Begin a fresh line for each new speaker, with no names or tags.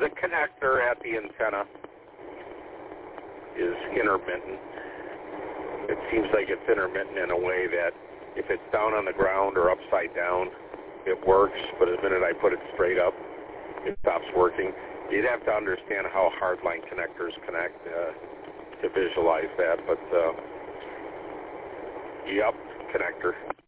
The connector at the antenna is intermittent. It seems like it's intermittent in a way that if it's down on the ground or upside down, it works, but the minute I put it straight up, it stops working. You'd have to understand how hardline connectors connect to visualize that, but yep, connector.